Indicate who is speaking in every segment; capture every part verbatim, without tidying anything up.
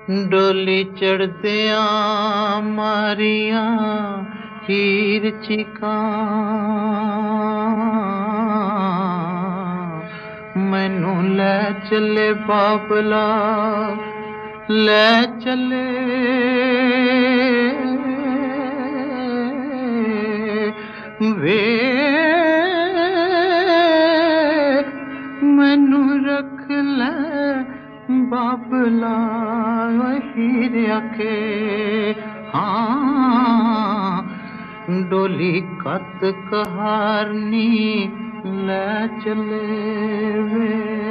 Speaker 1: डोली चढ़दिया मारिया हीर चिका मैनू लै चले बाबला लै चले वे मैनू रख लै बाबला हीर आखे हाँ डोली कत कहारनी लै चले वे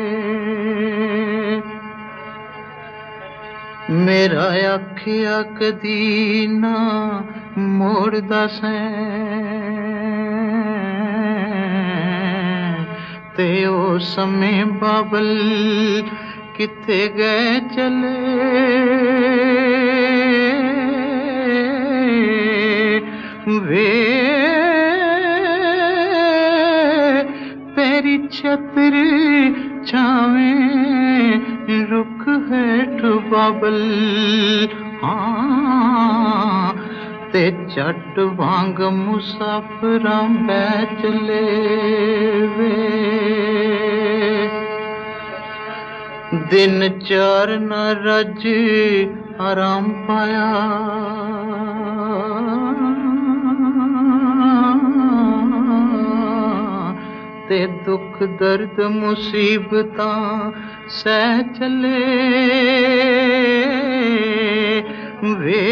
Speaker 1: मेरा आखिया कदी ना मोड़दा सैं ते ओ समय बाबल किथे गए चले वे तेरी छतर छावे रुख हेठ बाबल हाँ ते चट वांग मुसाफिरां बै चले वे दिन चार न रज आराम पाया ते दुख दर्द मुसीबतां सह चले वे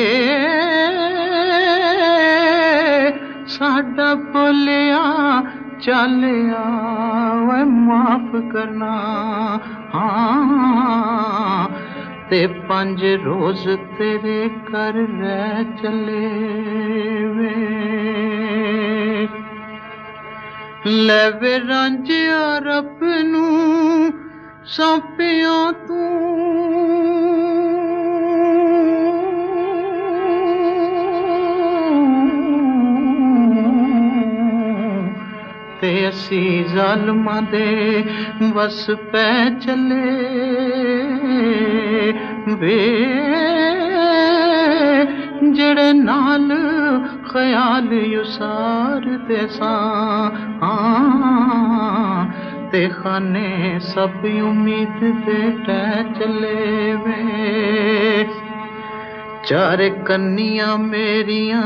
Speaker 1: साडा बोलिया चलिया वे माफ करना हाँ ते पंज रोज तेरे कर रह चले वे ले वे रांझिया रब नू सौंपिया तू ते असी जालमां दे बस पै चले वे जड़े नाल ख्याल युसार दे सां ते खाने सब उम्मीद दे टै चले वे चार कन्नियां मेरियां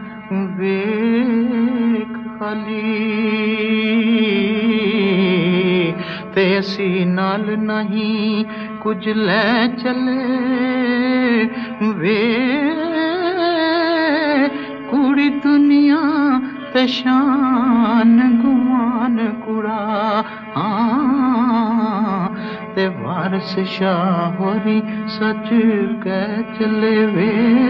Speaker 1: वेख खाली ते असी नाल नहीं कुछ लै चले वे कुड़ी दुनिया ते शान गुमान कुड़ा हाँ ते वारस शाह होरी सच कह चले वे।